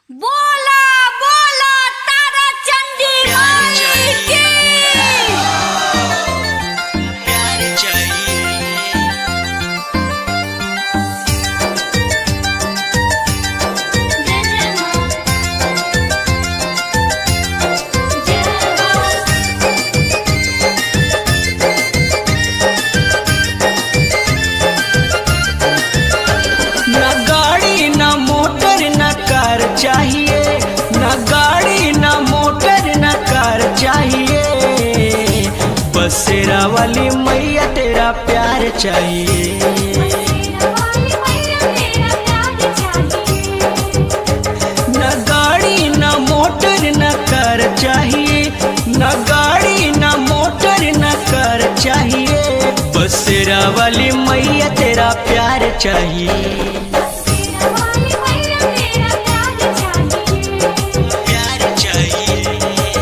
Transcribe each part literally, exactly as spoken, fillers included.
बोला बोला तारा चंडी माई की प्यार चाहिए। जय जय मां जय मां न गाड़ी न मोटर न कार चाहिए, न गाड़ी न मोटर न कार चाहिए, बसेरा वाली मैया तेरा प्यार चाहिए। तेरा वाली मैया तेरा प्यार चाहिए। न गाड़ी न मोटर न कार चाहिए, न गाड़ी न मोटर न कार चाहिए, बसेरा वाली मैया तेरा प्यार चाहिए। तेरा वाली मैया तेरा प्यार चाहिए। प्यार चाहिए।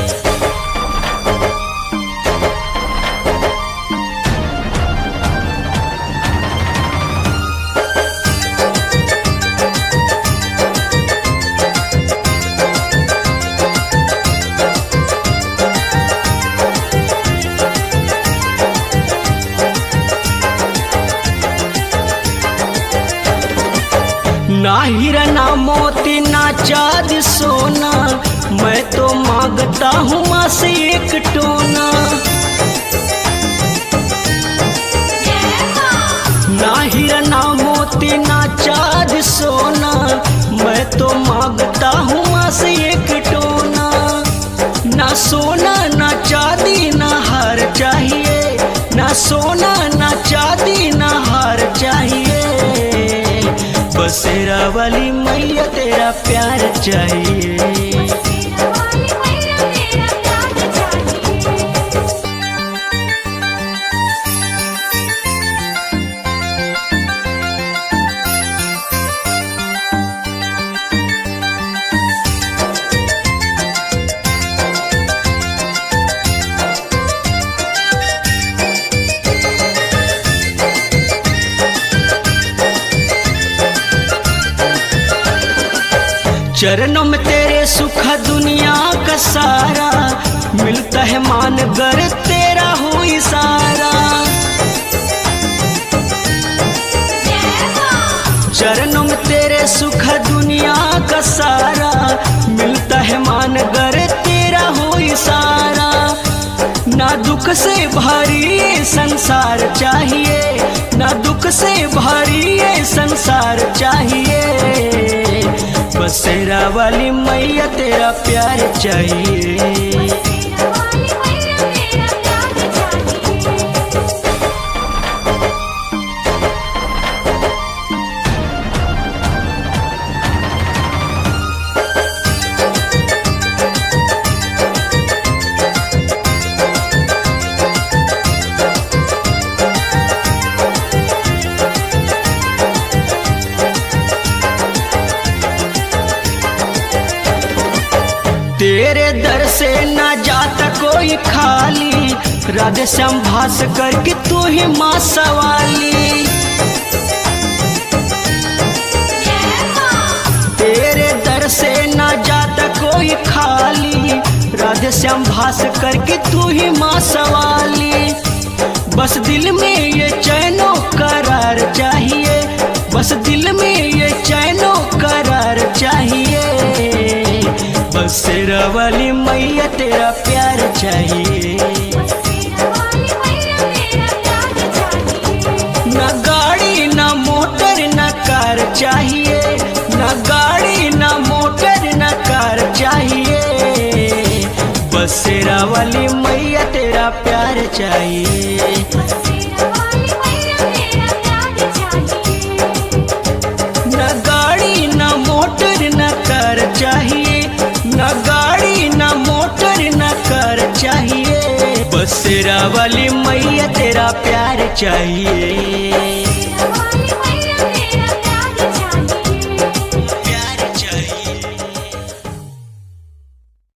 ना हीरा ना मोती ना चाँद सोना, मैं तो मांगता हूँ माँ से एक टोना। जय मां ना हीरा ना मोती ना चाँद सोना, मैं तो मांगता हूँ माँ से एक टोना। ना सोना ना चांदी ना हार चाहिए, ना सोना ना चांदी ना हार चाहिए, बसेरा वाली मैया तेरा प्यार चाहिए। तेरा वाली मैया तेरा प्यार चाहिए। चरणों में तेरे सुख दुनिया का सारा, मिलता है मान गर तेरा हो इशारा। जय मां चरणों में तेरे सुख दुनिया का सारा, मिलता है मान गर तेरा हो इशारा। ना दुख से भरी ये संसार चाहिए, ना दुख से भरी ये संसार चाहिए, बसेरा वाली मैया तेरा प्यार चाहिए। तेरा वाली मैया तेरा प्यार चाहिए। तेरे दर से न जाता कोई खाली, राधे श्याम भास करके तू ही माँ सवाली। जय मां तेरे दर से न जाता कोई खाली, राधे श्याम भास करके तू ही माँ सवाली। बस दिल में ये चैनो करार चाहिए, बस दिल में ये चैनो करार चाहिए, बसेरा वाली मैया तेरा प्यार चाहिए। तेरा वाली मैया तेरा प्यार चाहिए। न गाड़ी न मोटर न कार चाहिए, न गाड़ी न मोटर न कार चाहिए, बसेरा वाली मैया तेरा प्यार चाहिए। तेरा वाली मैया तेरा प्यार चाहिए। न गाड़ी न मोटर न कार चाहिए, न गाड़ी न मोटर न कार चाहिए, बसेरा वाली मैया तेरा प्यार चाहिए।